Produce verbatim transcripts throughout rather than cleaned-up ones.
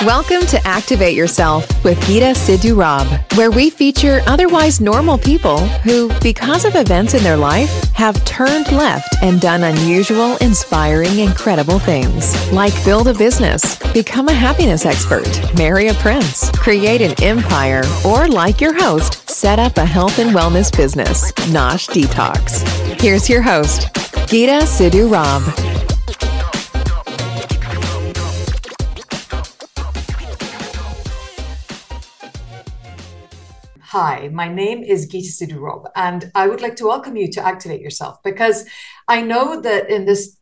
Welcome to Activate Yourself with Geeta Sidhu Rob, where we feature otherwise normal people who, because of events in their life, have turned left and done unusual, inspiring, incredible things. Like build a business, become a happiness expert, marry a prince, create an empire, or like your host, set up a health and wellness business, Nosh Detox. Here's your host, Geeta Sidhu Rob. Hi, my name is Geeta Sidhu Rob, and I would like to welcome you to Activate Yourself, because I know that in this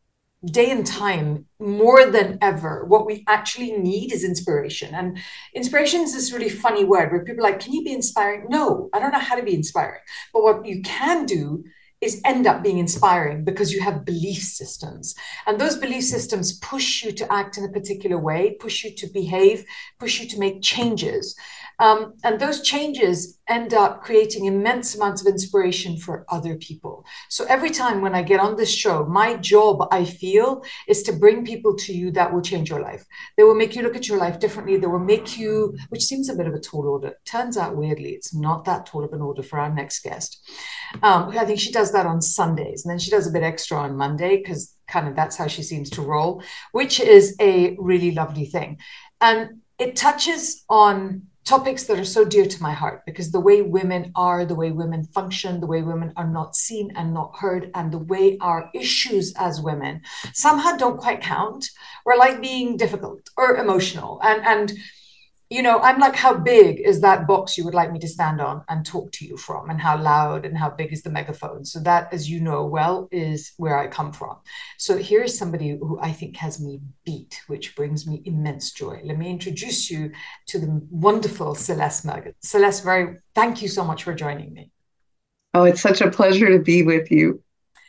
day and time, more than ever, what we actually need is inspiration. And inspiration is this really funny word where people are like, can you be inspiring? No, I don't know how to be inspiring. But what you can do is end up being inspiring because you have belief systems. And those belief systems push you to act in a particular way, push you to behave, push you to make changes. Um, and those changes end up creating immense amounts of inspiration for other people. So every time when I get on this show, my job, I feel, is to bring people to you that will change your life. They will make you look at your life differently. They will make you, which seems a bit of a tall order. Turns out, weirdly, it's not that tall of an order for our next guest. Um, I think she does that on Sundays, and then she does a bit extra on Monday, because kind of that's how she seems to roll, which is a really lovely thing. And it touches on topics that are so dear to my heart, because the way women are, the way women function, the way women are not seen and not heard, and the way our issues as women somehow don't quite count, or like being difficult or emotional. And, and you know, I'm like, how big is that box you would like me to stand on and talk to you from? And how loud and how big is the megaphone? So that, as you know well, is where I come from. So here's somebody who I think has me beat, which brings me immense joy. Let me introduce you to the wonderful Celeste Mergen. Celeste, very, thank you so much for joining me. Oh, it's such a pleasure to be with you.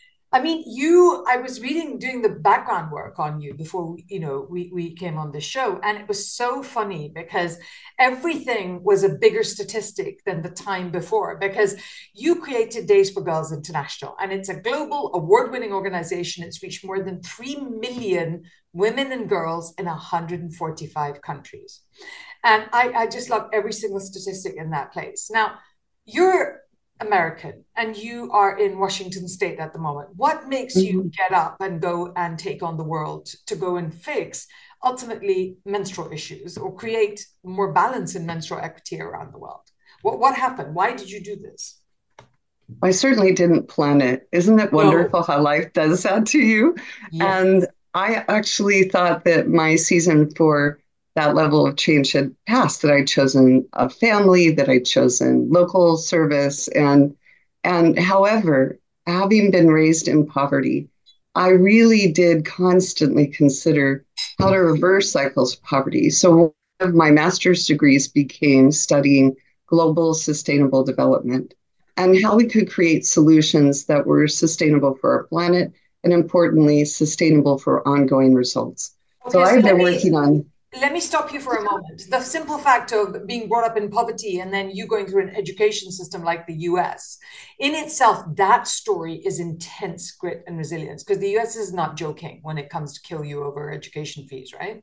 I mean, you, I was reading, doing the background work on you before, you know, we, we came on the show. And it was so funny because everything was a bigger statistic than the time before, because you created Days for Girls International, and it's a global award-winning organization. It's reached more than three million women and girls in one hundred forty-five countries. And I, I just love every single statistic in that place. Now, you're American and you are in Washington State at the moment. What makes mm-hmm. you get up and go and take on the world to go and fix ultimately menstrual issues or create more balance in menstrual equity around the world? What, what happened? Why did you do this? I certainly didn't plan it. Isn't it wonderful no. how life does that to you? Yes. And I actually thought that my season for that level of change had passed, that I'd chosen a family, that I'd chosen local service. And, and however, having been raised in poverty, I really did constantly consider how to reverse cycles of poverty. So one of my master's degrees became studying global sustainable development and how we could create solutions that were sustainable for our planet and, importantly, sustainable for ongoing results. Okay, so, so I've been me- working on Let me stop you for a moment. The simple fact of being brought up in poverty and then you going through an education system like the U S, in itself, that story is intense grit and resilience, because the U S is not joking when it comes to kill you over education fees, right?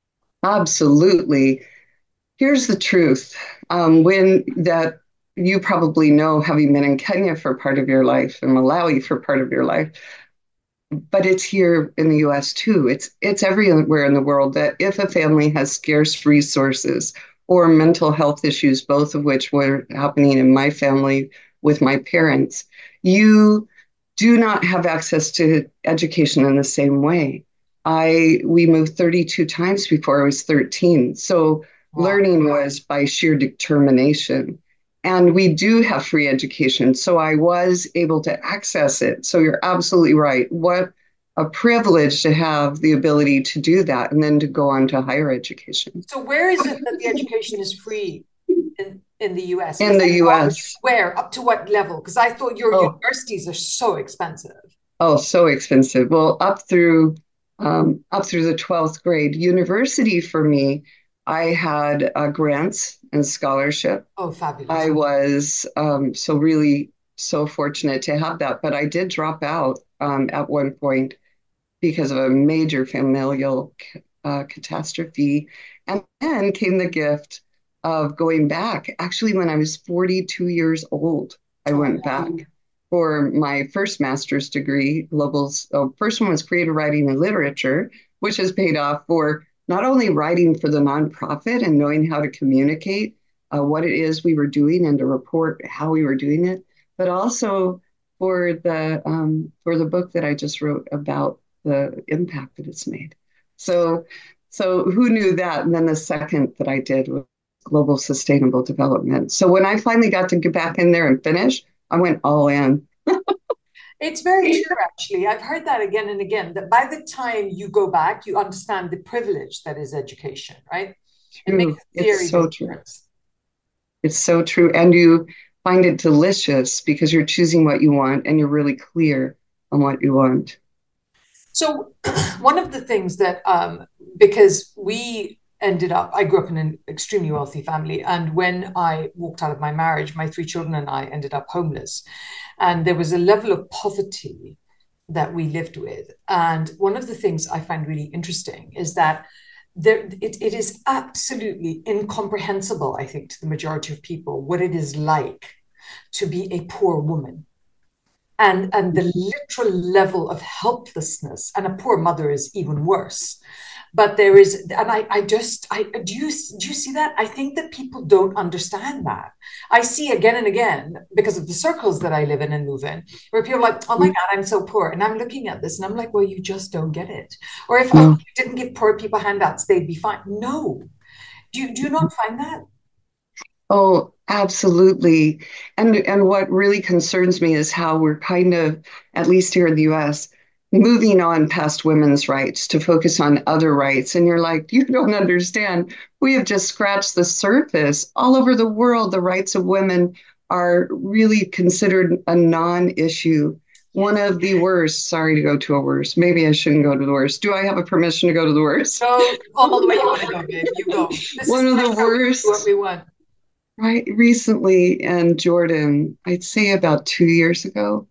Absolutely. Here's the truth. Um, when that you probably know, having been in Kenya for part of your life and Malawi for part of your life, but it's here in the U S too. It's it's everywhere in the world that if a family has scarce resources or mental health issues, both of which were happening in my family with my parents, you do not have access to education in the same way. I we moved thirty-two times before I was thirteen. So wow. Learning was by sheer determination. And we do have free education. So I was able to access it. So you're absolutely right. What a privilege to have the ability to do that and then to go on to higher education. So where is it that the education is free in, in the U S? In the U S. Where? Up to what level? Because I thought your oh. universities are so expensive. Oh, so expensive. Well, up through um, up through the twelfth grade. University for me, I had uh, grants and scholarship. Oh, fabulous. I was um, so really so fortunate to have that, but I did drop out um, at one point because of a major familial uh, catastrophe. And then came the gift of going back. Actually, when I was forty-two years old, I Oh, went back for my first master's degree. Global, oh, first one was creative writing and literature, which has paid off for not only writing for the nonprofit and knowing how to communicate uh, what it is we were doing and to report how we were doing it, but also for the um, for the book that I just wrote about the impact that it's made. So, so who knew that? And then the second that I did was global sustainable development. So when I finally got to get back in there and finish, I went all in. it's very true, actually. I've heard that again and again, that by the time you go back, you understand the privilege that is education, right? It makes True. a It's very so big true. difference. It's so true. And you find it delicious because you're choosing what you want and you're really clear on what you want. So, one of the things that, um, because we ended up, I grew up in an extremely wealthy family. And when I walked out of my marriage, my three children and I ended up homeless. And there was a level of poverty that we lived with. And one of the things I find really interesting is that there, it, it is absolutely incomprehensible, I think, to the majority of people what it is like to be a poor woman, and and the literal level of helplessness. And a poor mother is even worse. But there is, and I, I just, I do you do you see that? I think that people don't understand that. I see again and again, because of the circles that I live in and move in, where people are like, oh my God, I'm so poor. And I'm looking at this and I'm like, well, you just don't get it. Or if oh, No. you didn't give poor people handouts, they'd be fine. No. Do you do you not find that? Oh, absolutely. And and what really concerns me is how we're kind of, at least here in the U S, moving on past women's rights to focus on other rights. And you're like, you don't understand. We have just scratched the surface. All over the world, the rights of women are really considered a non-issue. One of the worst, sorry to go to a worst. Maybe I shouldn't go to the worst. Do I have a permission to go to the worst? Go all the way you want to go, babe. You go. This One is of my the show. We do worst. what we want. Right, recently in Jordan, I'd say about two years ago,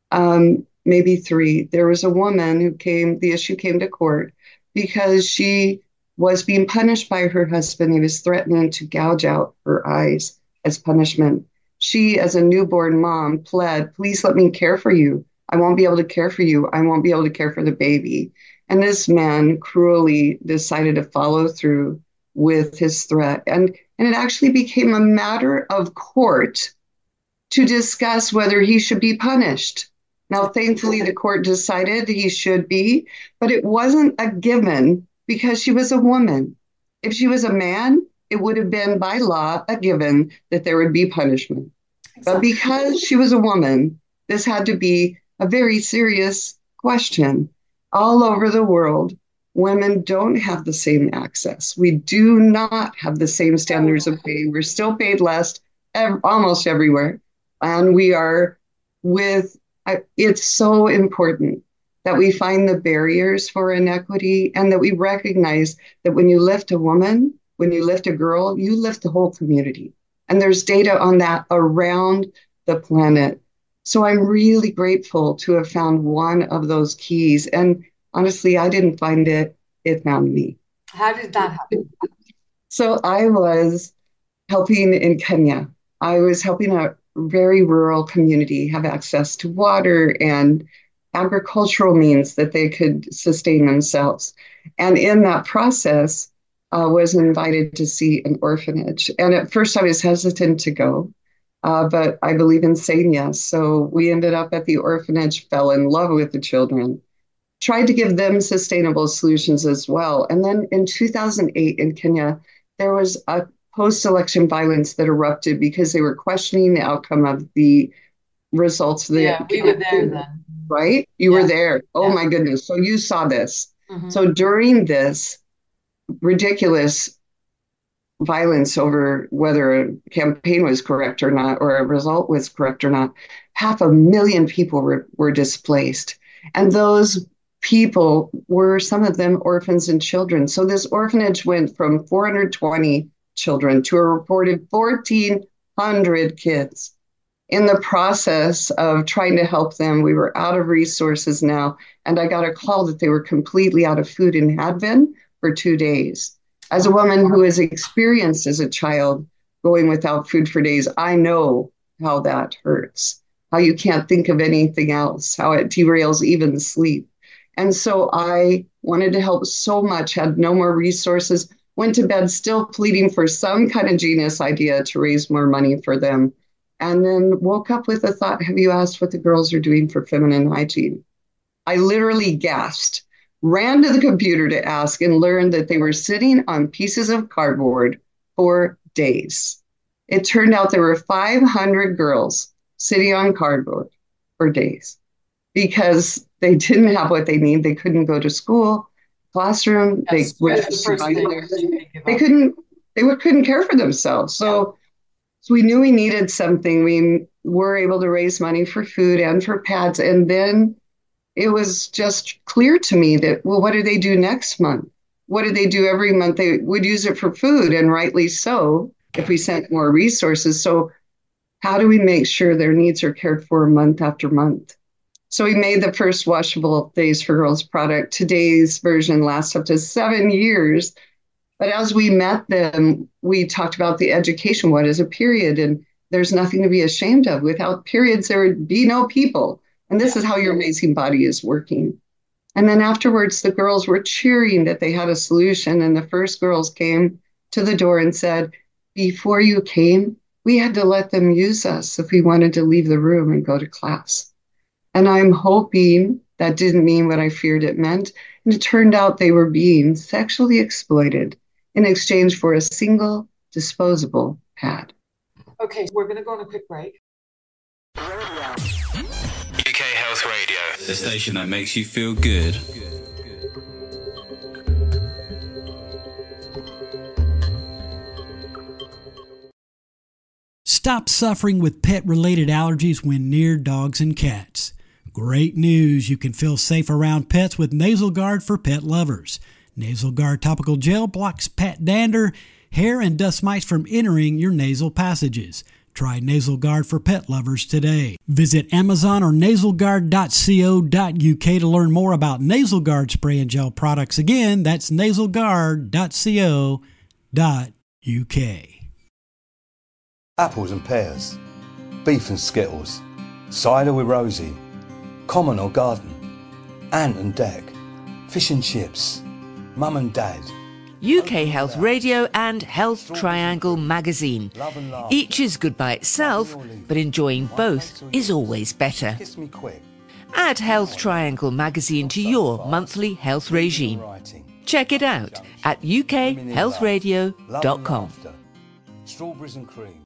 um, maybe three, there was a woman who came, the issue came to court because she was being punished by her husband. He was threatening to gouge out her eyes as punishment. She, as a newborn mom, pled, please let me care for you. I won't be able to care for you. I won't be able to care for the baby. And this man cruelly decided to follow through with his threat. And, and it actually became a matter of court to discuss whether he should be punished. Now, thankfully, the court decided he should be, but it wasn't a given because she was a woman. If she was a man, it would have been by law a given that there would be punishment. But Exactly. because she was a woman, this had to be a very serious question. All over the world, women don't have the same access. We do not have the same standards of pay. We're still paid less ev- almost everywhere. And we are with, I- it's so important that we find the barriers for inequity and that we recognize that when you lift a woman, when you lift a girl, you lift the whole community. And there's data on that around the planet. So I'm really grateful to have found one of those keys. And honestly, I didn't find it, it found me. How did that happen? So I was helping in Kenya. I was helping a very rural community have access to water and agricultural means that they could sustain themselves. And in that process, uh, was invited to see an orphanage. And at first, I was hesitant to go, uh, but I believe in saying yes. So we ended up at the orphanage, fell in love with the children, tried to give them sustainable solutions as well. And then in two thousand eight in Kenya, there was a post-election violence that erupted because they were questioning the outcome of the results of the Yeah, we were there then. right? You Yeah. were there. Oh Yeah. my goodness. So you saw this. Mhm. So during this ridiculous violence over whether a campaign was correct or not, or a result was correct or not, half a million people were, were displaced. And those people were, some of them, orphans and children. So this orphanage went from four hundred twenty children to a reported fourteen hundred kids. In the process of trying to help them, we were out of resources now. And I got a call that they were completely out of food and had been for two days. As a woman who has experienced as a child going without food for days, I know how that hurts, how you can't think of anything else, how it derails even sleep. And so I wanted to help so much, had no more resources, went to bed still pleading for some kind of genius idea to raise more money for them. And then woke up with the thought, have you asked what the girls are doing for feminine hygiene? I literally gasped, ran to the computer to ask, and learned that they were sitting on pieces of cardboard for days. It turned out there were five hundred girls sitting on cardboard for days because they didn't have what they need. They couldn't go to school, classroom. Yes, they the first thing they couldn't they couldn't care for themselves. So, yeah. so we knew we needed something. We were able to raise money for food and for pads, and then it was just clear to me that, well, what do they do next month? What did they do every month? They would use it for food, and rightly so, if we sent more resources. So how do we make sure their needs are cared for month after month? So we made the first washable Days for Girls product. Today's version lasts up to seven years. But as we met them, we talked about the education. What is a period? And there's nothing to be ashamed of. Without periods, there would be no people. And this is how your amazing body is working. And then afterwards, the girls were cheering that they had a solution. And the first girls came to the door and said, before you came, we had to let them use us if we wanted to leave the room and go to class. And I'm hoping that didn't mean what I feared it meant. And it turned out they were being sexually exploited in exchange for a single disposable pad. Okay, we're going to go on a quick break. U K Health Radio, the station that makes you feel good. Stop suffering with pet-related allergies when near dogs and cats. Great news! You can feel safe around pets with Nasal Guard for pet lovers. Nasal Guard topical gel blocks pet dander, hair, and dust mites from entering your nasal passages. Try Nasal Guard for pet lovers today. Visit Amazon or nasal guard dot co dot U K to learn more about Nasal Guard spray and gel products. Again, that's nasal guard dot co dot U K. Apples and pears, beef and skittles, cider with Rosie, common or garden, ant and deck, fish and chips, mum and dad. U K Health Radio and Health Triangle magazine. Each is good by itself, but enjoying both is always better. Add Health Triangle magazine to your monthly health regime. Check it out at U K health radio dot com. Strawberries and cream.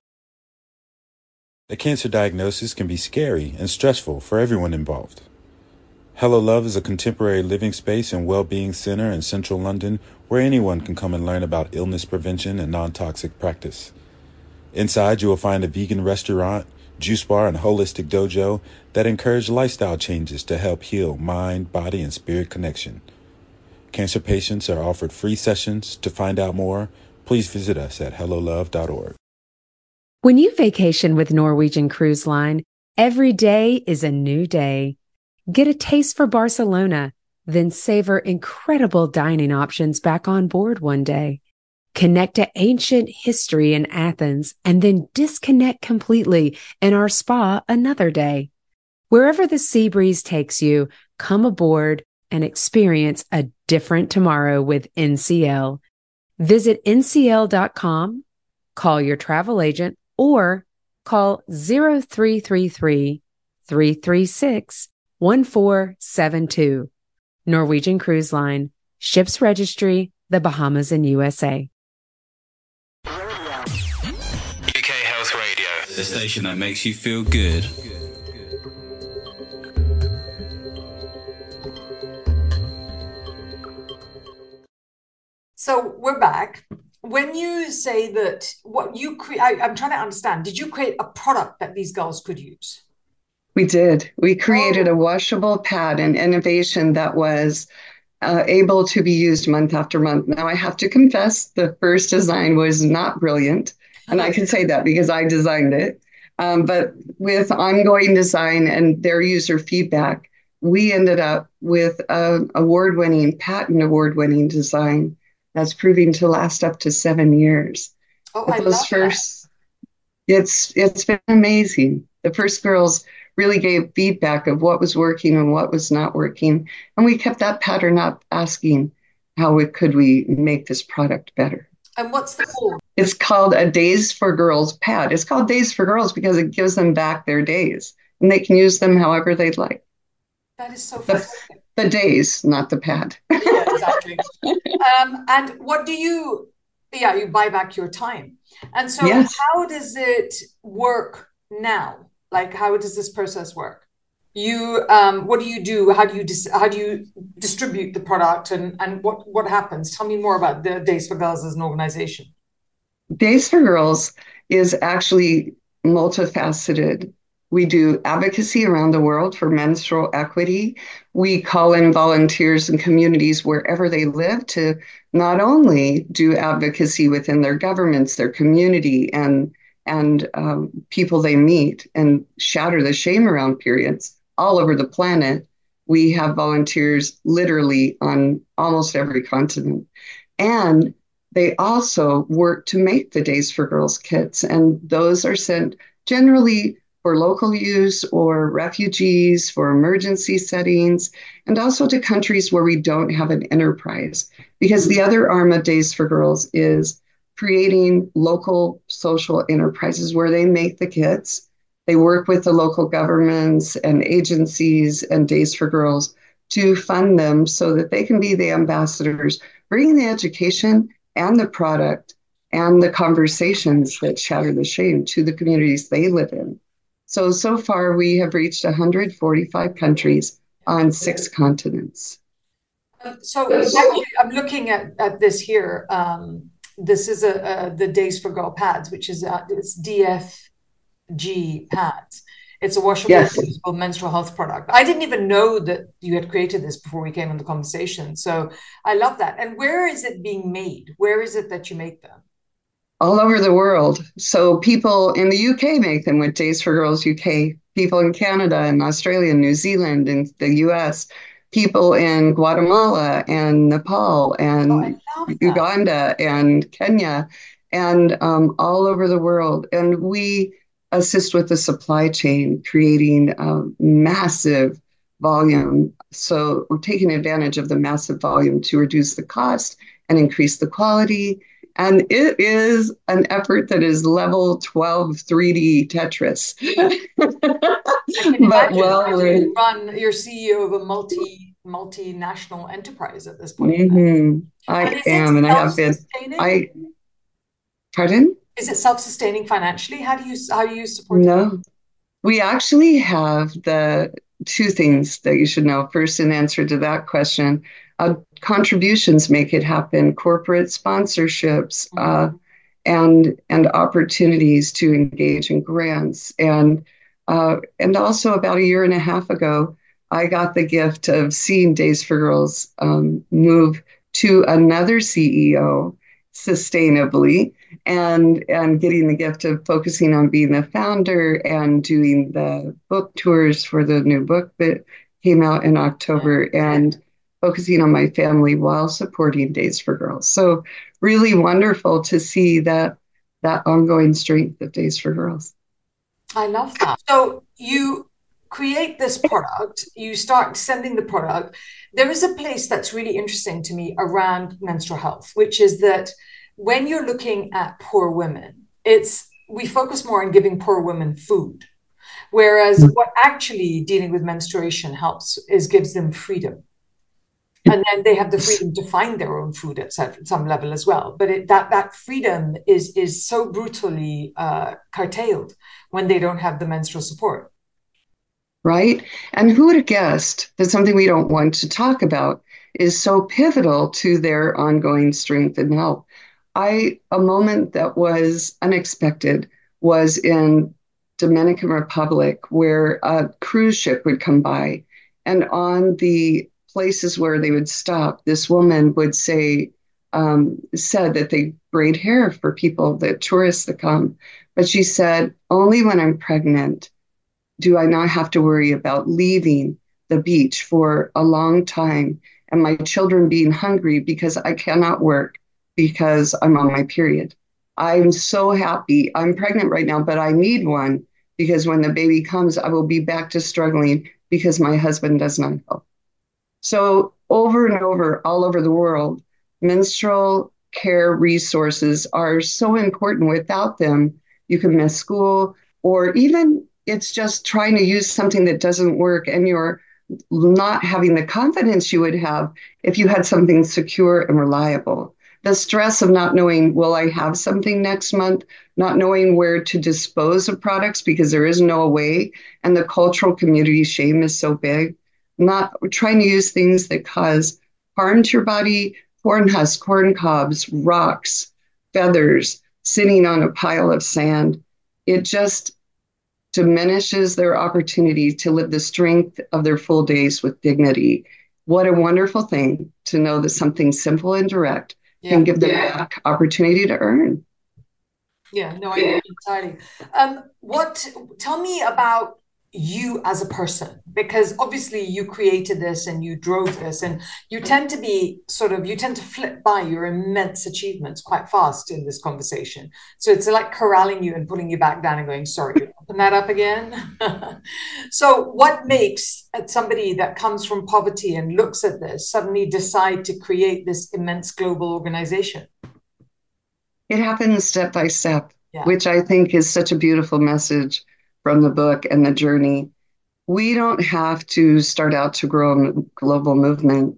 A cancer diagnosis can be scary and stressful for everyone involved. Hello Love is a contemporary living space and well-being center in central London where anyone can come and learn about illness prevention and non-toxic practice. Inside, you will find a vegan restaurant, juice bar, and holistic dojo that encourage lifestyle changes to help heal mind, body, and spirit connection. Cancer patients are offered free sessions. To find out more, please visit us at hello love dot org. When you vacation with Norwegian Cruise Line, every day is a new day. Get a taste for Barcelona, then savor incredible dining options back on board one day. Connect to ancient history in Athens and then disconnect completely in our spa another day. Wherever the sea breeze takes you, come aboard and experience a different tomorrow with N C L. Visit N C L dot com, call your travel agent, or call zero three three three, three three six, one four seven two. Norwegian Cruise Line, ships registry, the Bahamas and U S A. U K Health Radio, the station that makes you feel good. So we're back. When you say that what you create, I'm trying to understand, did you create a product that these girls could use? We did. We created Oh. a washable pad, an innovation that was uh, able to be used month after month. Now, I have to confess, the first design was not brilliant. And I can say that because I designed it. Um, but with ongoing design and their user feedback, we ended up with an award-winning, patent award-winning design that's proving to last up to seven years. Oh, But I those love first, it's it's been amazing. The first girls really gave feedback of what was working and what was not working, and we kept that pattern up, asking how it, could we make this product better. that. And what's the goal? It's called a Days for Girls pad. It's called Days for Girls because it gives them back their days, and they can use them however they'd like. That is so The, fascinating. the days, not the pad. Yeah, exactly. Um, and what do you, yeah, you buy back your time. And so Yes. how does it work now? Like, how does this process work? You, um, what do you do? How do you dis- how do you distribute the product, and and what what happens? Tell me more about the Days for Girls as an organization. Days for Girls is actually multifaceted. We do advocacy around the world for menstrual equity. We call in volunteers and communities wherever they live to not only do advocacy within their governments, their community, and and um, people they meet, and shatter the shame around periods all over the planet. We have volunteers literally on almost every continent. And they also work to make the Days for Girls kits, and those are sent generally for local use or refugees, for emergency settings, and also to countries where we don't have an enterprise. Because the other arm of Days for Girls is creating local social enterprises where they make the kits. They work with the local governments and agencies and Days for Girls to fund them so that they can be the ambassadors, bringing the education and the product and the conversations that shatter the shame to the communities they live in. So, so far we have reached one hundred forty-five countries on six continents. Um, so actually, I'm looking at, at this here. Um, this is a, a the Days for Girl pads, which is uh, it's D F G pads. It's a washable, Yes. reusable menstrual health product. I didn't even know that you had created this before we came in the conversation. So I love that. And where is it being made? Where is it that you make them? All over the world. So people in the U K make them with Days for Girls U K, people in Canada and Australia and New Zealand and the U S, people in Guatemala and Nepal Oh, I and love that. Uganda and Kenya and um, all over the world. And we assist with the supply chain, creating a massive volume. So we're taking advantage of the massive volume to reduce the cost and increase the quality. And it is an effort that is level twelve three D Tetris. I can But imagine well, as you run, you're C E O of a multi multinational enterprise at this point. mhm, And I is it am, and I have been. self-sustaining? I, pardon? Is it self-sustaining financially? How do you how do you support it? No. We actually have the two things that you should know. First, in answer to that question, uh, contributions make it happen, corporate sponsorships, uh, and and opportunities to engage in grants. And uh, and also about a year and a half ago, I got the gift of seeing Days for Girls um, move to another C E O sustainably, and and getting the gift of focusing on being the founder and doing the book tours for the new book that came out in October, and focusing on my family while supporting Days for Girls. So really wonderful to see that that ongoing strength of Days for Girls. I love that. So you create this product, you start sending the product. There is a place that's really interesting to me around menstrual health, which is that when you're looking at poor women, it's we focus more on giving poor women food, whereas what actually dealing with menstruation helps is gives them freedom. And then they have the freedom to find their own food at some level as well. But it, that that freedom is is so brutally uh, curtailed when they don't have the menstrual support. Right? And who would have guessed that something we don't want to talk about is so pivotal to their ongoing strength and health? I a moment that was unexpected was in Dominican Republic, where a cruise ship would come by, and on the places where they would stop, this woman would say, um, said that they braid hair for people, the tourists that come. But she said, only when I'm pregnant do I not have to worry about leaving the beach for a long time and my children being hungry because I cannot work because I'm on my period. I'm so happy. I'm pregnant right now, but I need one because when the baby comes, I will be back to struggling because my husband does not help. So over and over, all over the world, menstrual care resources are so important. Without them, you can miss school, or even it's just trying to use something that doesn't work and you're not having the confidence you would have if you had something secure and reliable. The stress of not knowing, will I have something next month, not knowing where to dispose of products because there is no way, and the cultural community shame is so big, not trying to use things that cause harm to your body, corn husks, corn cobs, rocks, feathers, sitting on a pile of sand. It just diminishes their opportunity to live the strength of their full days with dignity. What a wonderful thing to know that something simple and direct yeah. can give them yeah. the opportunity to earn. Yeah, no, I agree entirely. Um, what, tell me about you as a person, because obviously you created this and you drove this, and you tend to be sort of, you tend to flip by your immense achievements quite fast in this conversation. So it's like corralling you and putting you back down and going, sorry, open that up again. So what makes somebody that comes from poverty and looks at this suddenly decide to create this immense global organization? It happens step by step, yeah. which I think is such a beautiful message from the book and the journey. We don't have to start out to grow a global movement.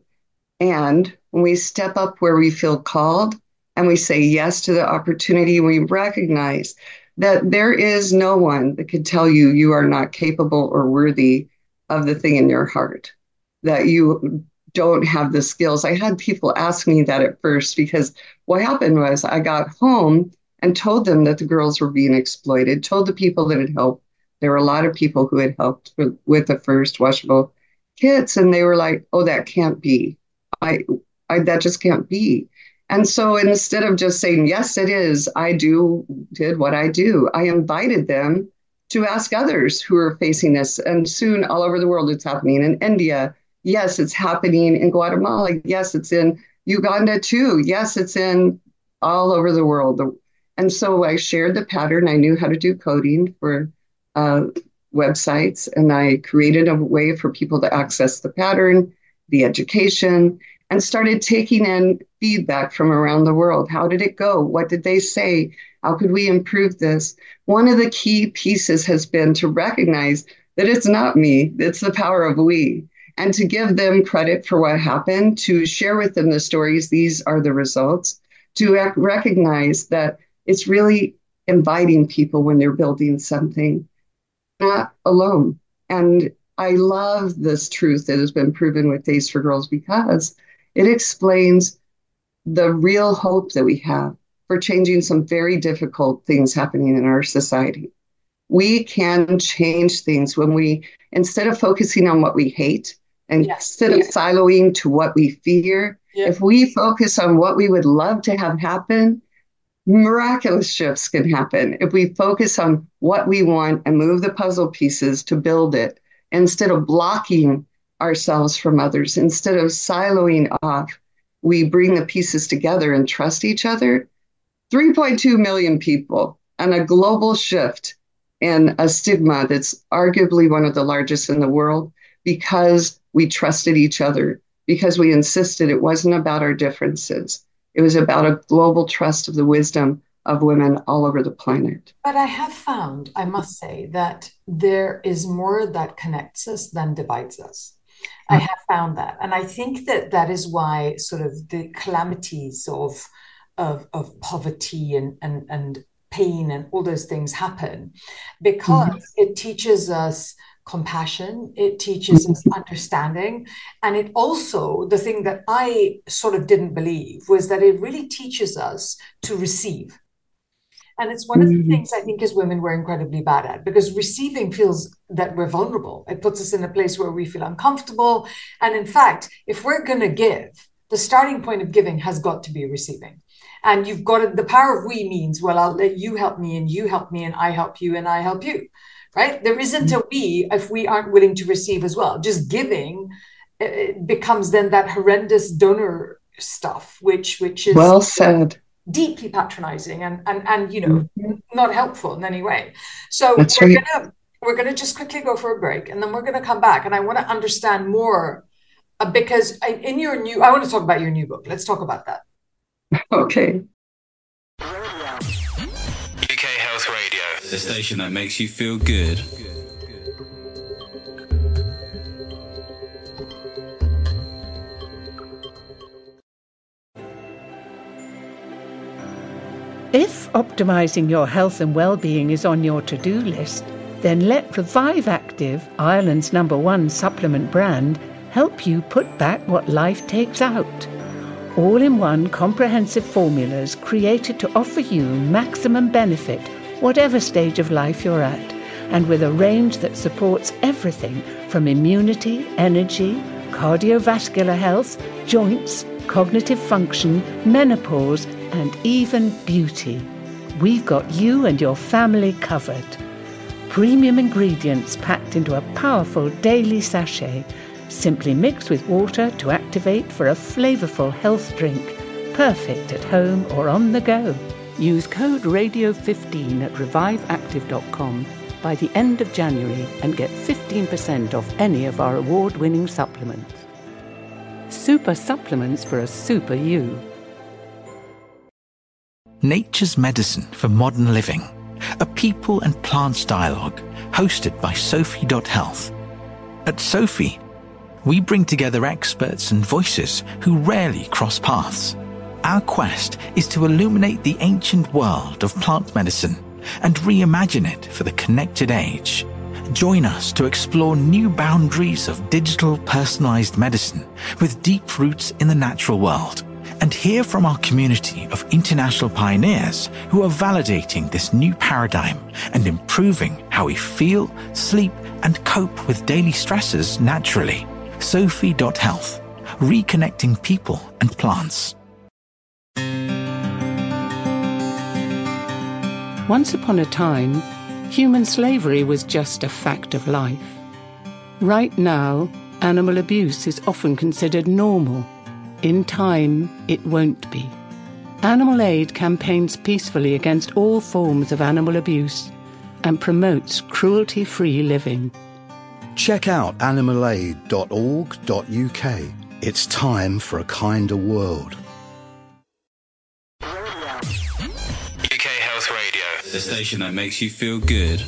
And when we step up where we feel called and we say yes to the opportunity, we recognize that there is no one that could tell you you are not capable or worthy of the thing in your heart, that you don't have the skills. I had people ask me that at first because what happened was I got home and told them that the girls were being exploited, told the people that had helped. There were a lot of people who had helped with, with the first washable kits, and they were like, oh, that can't be. I, I, that just can't be. And so instead of just saying, yes, it is, I do, did what I do, I invited them to ask others who are facing this. And soon all over the world, it's happening in India. Yes, it's happening in Guatemala. Yes, it's in Uganda too. Yes, it's in all over the world. And so I shared the pattern. I knew how to do coding for Uh, websites, and I created a way for people to access the pattern, the education, and started taking in feedback from around the world. How did it go? What did they say? How could we improve this? One of the key pieces has been to recognize that it's not me, it's the power of we, and to give them credit for what happened, to share with them the stories, these are the results, to rec- recognize that it's really inviting people when they're building something, not alone. And I love this truth that has been proven with Days for Girls because it explains the real hope that we have for changing some very difficult things happening in our society. We can change things when we, instead of focusing on what we hate, and yes. instead of siloing to what we fear, yeah. if we focus on what we would love to have happen, miraculous shifts can happen if we focus on what we want and move the puzzle pieces to build it instead of blocking ourselves from others. Instead of siloing off, we bring the pieces together and trust each other. three point two million people and a global shift in a stigma that's arguably one of the largest in the world because we trusted each other, because we insisted it wasn't about our differences. It was about a global trust of the wisdom of women all over the planet. But I have found, I must say, that there is more that connects us than divides us. Mm-hmm. I have found that. And I think that that is why sort of the calamities of, of, of poverty and, and, and pain and all those things happen, because mm-hmm. it teaches us compassion, it teaches us understanding, and it also, the thing that I sort of didn't believe was that it really teaches us to receive. And it's one of the things I think as women we're incredibly bad at, because receiving feels that we're vulnerable. It puts us in a place where we feel uncomfortable. And in fact, if we're going to give, the starting point of giving has got to be receiving. And you've got to, the power of we means, well, I'll let you help me and you help me and I help you and I help you. Right? There isn't a we if we aren't willing to receive as well. Just giving it becomes then that horrendous donor stuff, which which is well said, deeply patronizing and and and you know mm-hmm. not helpful in any way. So That's we're right. gonna we're gonna just quickly go for a break, and then we're gonna come back, and I want to understand more uh, because I, in your new I want to talk about your new book. Let's talk about that. Okay. U K Health Radio, the station that makes you feel good. If optimising your health and well-being is on your to-do list, then let Revive Active, Ireland's number one supplement brand, help you put back what life takes out. All-in-one comprehensive formulas created to offer you maximum benefit, whatever stage of life you're at, and with a range that supports everything from immunity, energy, cardiovascular health, joints, cognitive function, menopause, and even beauty. We've got you and your family covered. Premium ingredients packed into a powerful daily sachet, simply mix with water to activate for a flavourful health drink, perfect at home or on the go. Use code radio fifteen at revive active dot com by the end of January and get fifteen percent off any of our award-winning supplements. Super supplements for a super you. Nature's Medicine for Modern Living, a people and plants dialogue hosted by Sophie Health. At Sophie, we bring together experts and voices who rarely cross paths. Our quest is to illuminate the ancient world of plant medicine and reimagine it for the connected age. Join us to explore new boundaries of digital personalized medicine with deep roots in the natural world, and hear from our community of international pioneers who are validating this new paradigm and improving how we feel, sleep, and cope with daily stresses naturally. Sophie Health, reconnecting people and plants. Once upon a time, human slavery was just a fact of life. Right now, animal abuse is often considered normal. In time, it won't be. Animal Aid campaigns peacefully against all forms of animal abuse and promotes cruelty-free living. Check out animal aid dot org dot U K. It's time for a kinder world. U K Health Radio, the station that makes you feel good.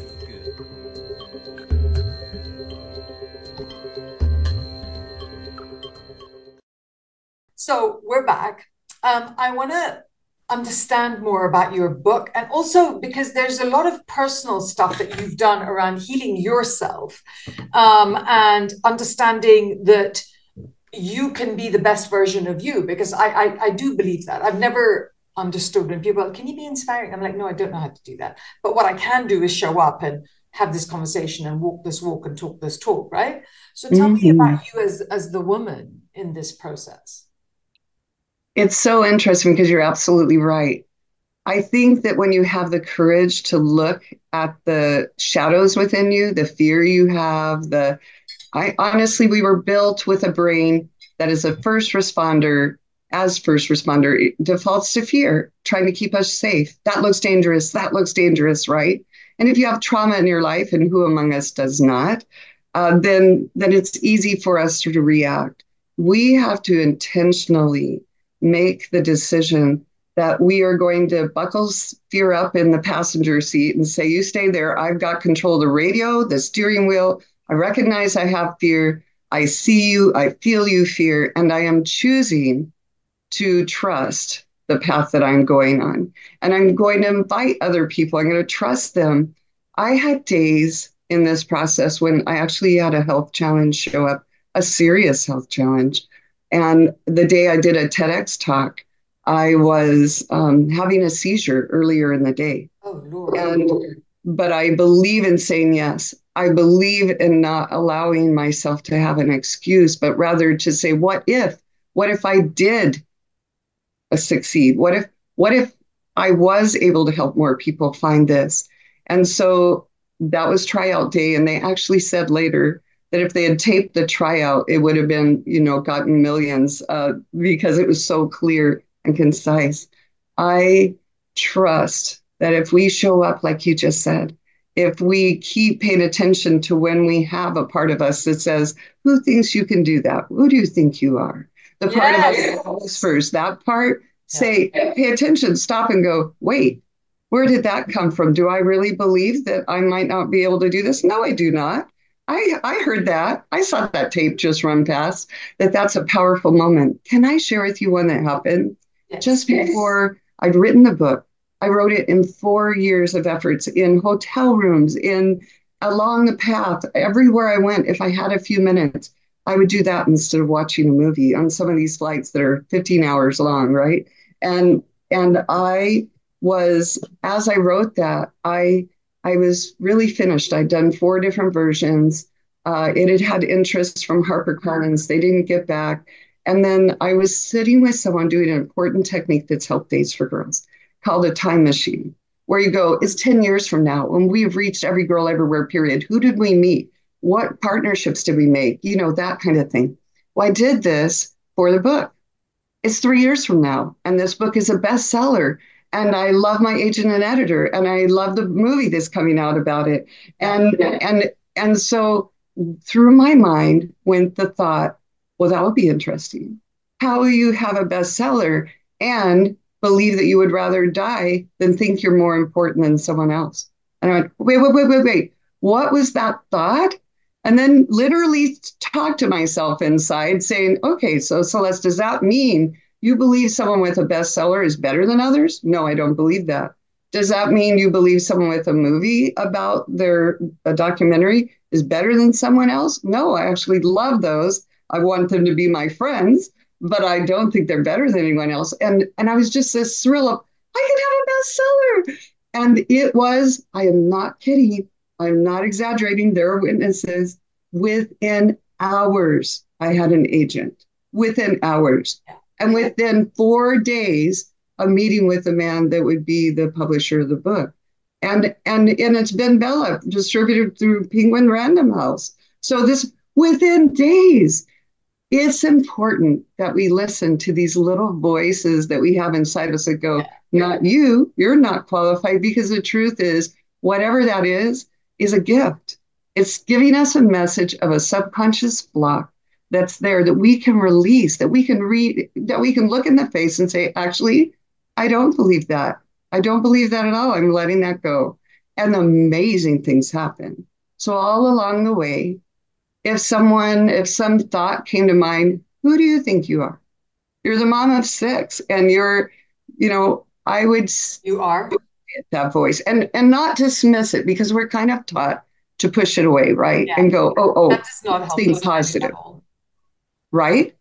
So we're back. Um, I want to understand more about your book, and also because there's a lot of personal stuff that you've done around healing yourself um, and understanding that you can be the best version of you, because I, I, I do believe that. I've never understood when people are, can you be inspiring? I'm like, no, I don't know how to do that. But what I can do is show up and have this conversation and walk this walk and talk this talk, right? So tell mm-hmm. me about you as, as the woman in this process. It's so interesting because you're absolutely right. I think that when you have the courage to look at the shadows within you, the fear you have, the, I honestly, we were built with a brain that is a first responder, as first responder, it defaults to fear, trying to keep us safe. That looks dangerous. That looks dangerous, right? And if you have trauma in your life, and who among us does not, uh, then, then it's easy for us to react. We have to intentionally make the decision that we are going to buckle fear up in the passenger seat and say, you stay there. I've got control of the radio, the steering wheel. I recognize I have fear. I see you. I feel you, fear. And I am choosing to trust the path that I'm going on. And I'm going to invite other people. I'm going to trust them. I had days in this process when I actually had a health challenge show up, a serious health challenge. And the day I did a TEDx talk, I was um, having a seizure earlier in the day. Oh, Lord. And, but I believe in saying yes. I believe in not allowing myself to have an excuse, but rather to say, what if? What if I did uh, succeed? What if, what if I was able to help more people find this? And so that was tryout day. And they actually said later, that if they had taped the tryout, it would have been, you know, gotten millions uh, because it was so clear and concise. I trust that if we show up, like you just said, if we keep paying attention to when we have a part of us that says, who thinks you can do that? Who do you think you are? The part yes. of us that whispers, that part, yeah. say, pay attention, stop and go, wait, where did that come from? Do I really believe that I might not be able to do this? No, I do not. I, I heard that. I saw that tape just run past, that that's a powerful moment. Can I share with you one that happened? Yes. Just before I'd written the book, I wrote it in four years of efforts in hotel rooms, in along the path, everywhere I went. If I had a few minutes, I would do that instead of watching a movie on some of these flights that are fifteen hours long, right? And and I was, as I wrote that, I I was really finished. I'd done four different versions. Uh, it had had interest from HarperCollins. They didn't get back. And then I was sitting with someone doing an important technique that's helped days for girls called a time machine, where you go, it's ten years from now when we've reached every girl everywhere, period. Who did we meet? What partnerships did we make? You know, that kind of thing. Well, I did this for the book. It's three years from now, and this book is a bestseller. And I love my agent and editor, and I love the movie that's coming out about it. And and and so through my mind went the thought, well, that would be interesting. How will you have a bestseller and believe that you would rather die than think you're more important than someone else? And I went, wait, wait, wait, wait, wait. What was that thought? And then literally talk to myself inside saying, okay, so Celeste, does that mean you believe someone with a bestseller is better than others? No, I don't believe that. Does that mean you believe someone with a movie about their a documentary is better than someone else? No, I actually love those. I want them to be my friends, but I don't think they're better than anyone else. And and I was just this thrill of, I could have a bestseller. And it was, I am not kidding, I'm not exaggerating, there are witnesses, within hours, I had an agent, within hours. And within four days, a meeting with the man that would be the publisher of the book. And and and it's Ben Bella, distributed through Penguin Random House. So this, within days, it's important that we listen to these little voices that we have inside us that go, not you, you're not qualified, because the truth is, whatever that is, is a gift. It's giving us a message of a subconscious block that's there that we can release, that we can read, that we can look in the face and say, actually, I don't believe that. I don't believe that at all. I'm letting that go. And amazing things happen. So all along the way, if someone, if some thought came to mind, who do you think you are? You're the mom of six, and you're, you know, I would. You are? That voice, and, and not dismiss it, because we're kind of taught to push it away, right? Yeah. And go, oh, oh, that does not help think positive. Right?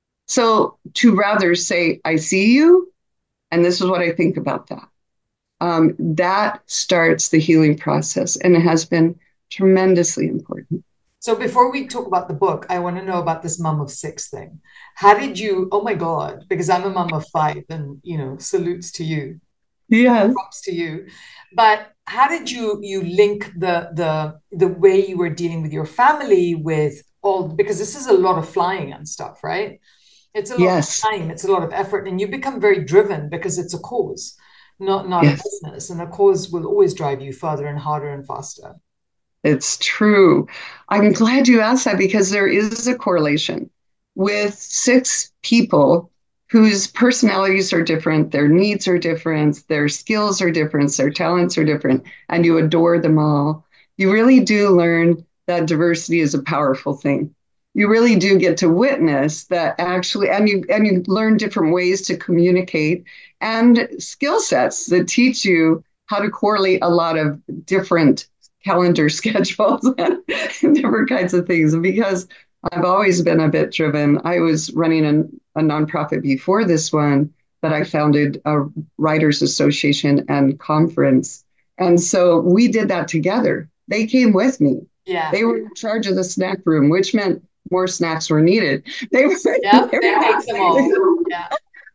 So to rather say, I see you, and this is what I think about that. Um, that starts the healing process, and it has been tremendously important. So before we talk about the book, I want to know about this mom of six thing. How did you, oh my God, because I'm a mom of five, and, you know, salutes to you. Yes. Props to you. But how did you you link the the the way you were dealing with your family with all, because this is a lot of flying and stuff, right? It's a lot yes. of time, it's a lot of effort, and you become very driven because it's a cause, not not yes. a business. And a cause will always drive you further and harder and faster. It's true. I'm glad you asked that, because there is a correlation with six people whose personalities are different, their needs are different, their skills are different, their talents are different, and you adore them all. You really do learn that diversity is a powerful thing. You really do get to witness that actually, and you and you learn different ways to communicate and skill sets that teach you how to correlate a lot of different calendar schedules and different kinds of things. Because I've always been a bit driven. I was running an, a nonprofit before this one that I founded, a Writers Association and conference. And so we did that together. They came with me. Yeah. They were in charge of the snack room, which meant more snacks were needed. They were, yeah, they, they take them all. Yeah.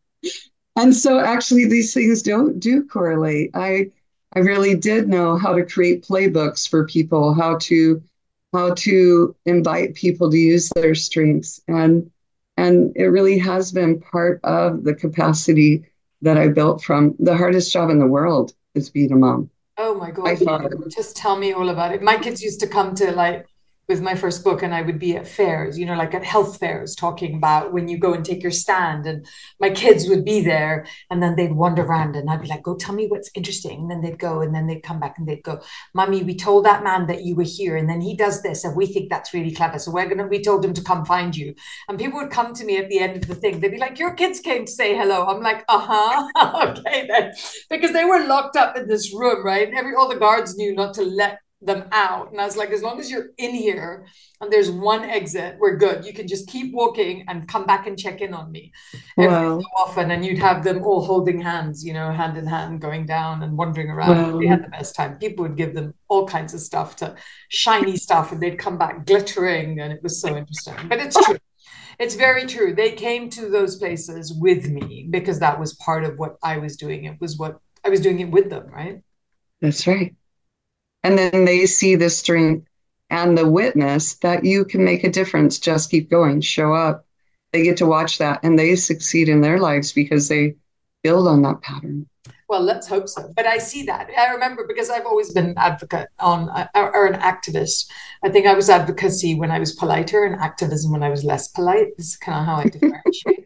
And so actually these things don't do correlate. I I really did know how to create playbooks for people, how to how to invite people to use their strengths. And, and it really has been part of the capacity that I built from. The hardest job in the world is being a mom. Oh my God. Just tell me all about it. My kids used to come to like, with my first book, and I would be at fairs, you know, like at health fairs, talking about when you go and take your stand, and my kids would be there, and then they'd wander around, and I'd be like, go tell me what's interesting. And then they'd go, and then they'd come back and they'd go, Mommy, we told that man that you were here, and then he does this, and we think that's really clever. So we're going to, we told him to come find you. And people would come to me at the end of the thing. They'd be like, your kids came to say hello. I'm like, uh-huh. Okay then. Because they were locked up in this room, right? And every, all the guards knew not to let them out. And I was like, as long as you're in here and there's one exit, we're good. You can just keep walking and come back and check in on me every wow. so often. And you'd have them all holding hands, you know, hand in hand, going down and wandering around. Wow. They had the best time. People would give them all kinds of stuff, to shiny stuff, and they'd come back glittering. And it was so interesting. But it's true. It's very true. They came to those places with me because that was part of what I was doing. It was what I was doing it with them, right? That's right. And then they see the strength and the witness that you can make a difference. Just keep going, show up. They get to watch that, and they succeed in their lives because they build on that pattern. Well, let's hope so. But I see that. I remember, because I've always been an advocate on, or, or an activist. I think I was advocacy when I was politer and activism when I was less polite. This is kind of how I differentiate.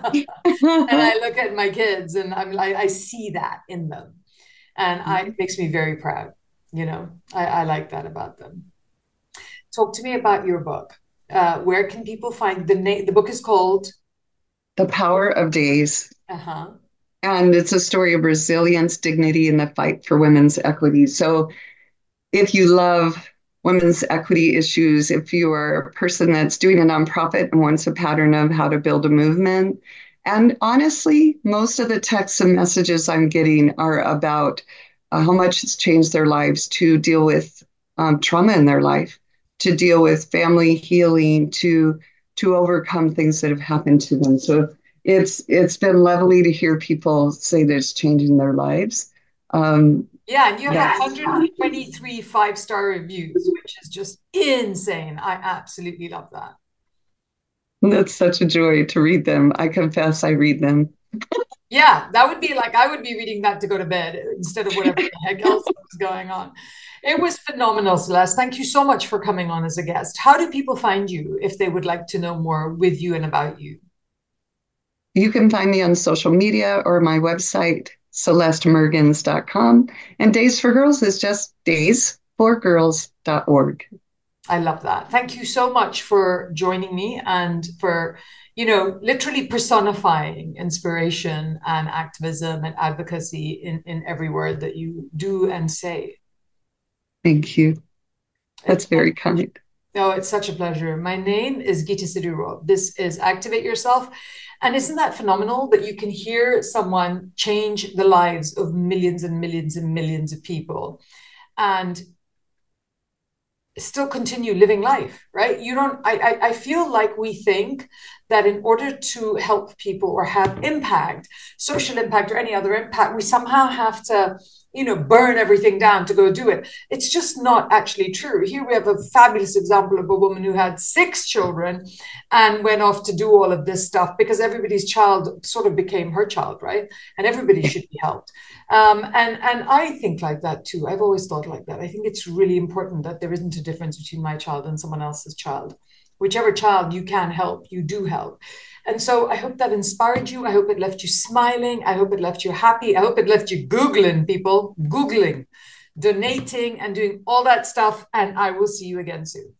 And I look at my kids, and I'm like, I see that in them. And I, it makes me very proud. You know, I, I like that about them. Talk to me about your book. Uh, where can people find the name? The book is called The Power of Days. Uh-huh. And it's a story of resilience, dignity, and the fight for women's equity. So if you love women's equity issues, if you are a person that's doing a nonprofit and wants a pattern of how to build a movement, and honestly, most of the texts and messages I'm getting are about Uh, how much it's changed their lives to deal with um, trauma in their life, to deal with family healing, to to overcome things that have happened to them. So it's it's been lovely to hear people say that it's changing their lives. Um, yeah, and you have yes. one hundred twenty-three five-star reviews, which is just insane. I absolutely love that. That's such a joy to read them. I confess I read them. Yeah, that would be like, I would be reading that to go to bed instead of whatever the heck else was going on. It was phenomenal, Celeste. Thank you so much for coming on as a guest. How do people find you if they would like to know more with you and about you? You can find me on social media or my website, celeste mergens dot com. And Days for Girls is just days for girls dot org. I love that. Thank you so much for joining me and for, you know, literally personifying inspiration and activism and advocacy in, in every word that you do and say. Thank you. That's it's very kind. Oh, it's such a pleasure. My name is Geeta Sidhu Rob. This is Activate Yourself. And isn't that phenomenal that you can hear someone change the lives of millions and millions and millions of people and still continue living life, right? You don't, I, I, I feel like we think that in order to help people or have impact, social impact or any other impact, we somehow have to, you know, burn everything down to go do it. It's just not actually true. Here we have a fabulous example of a woman who had six children and went off to do all of this stuff because everybody's child sort of became her child, right? And everybody should be helped. Um, and, and I think like that too. I've always thought like that. I think it's really important that there isn't a difference between my child and someone else's child. Whichever child you can help, you do help. And so I hope that inspired you. I hope it left you smiling. I hope it left you happy. I hope it left you Googling, people, Googling, donating and doing all that stuff. And I will see you again soon.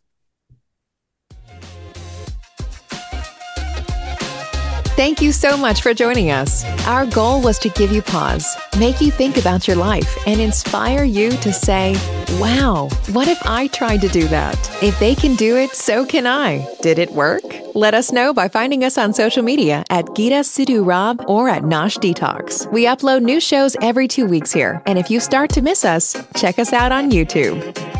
Thank you so much for joining us. Our goal was to give you pause, make you think about your life, and inspire you to say, wow, what if I tried to do that? If they can do it, so can I. Did it work? Let us know by finding us on social media at Geeta Sidhu Rob or at Nosh Detox. We upload new shows every two weeks here, and if you start to miss us, check us out on YouTube.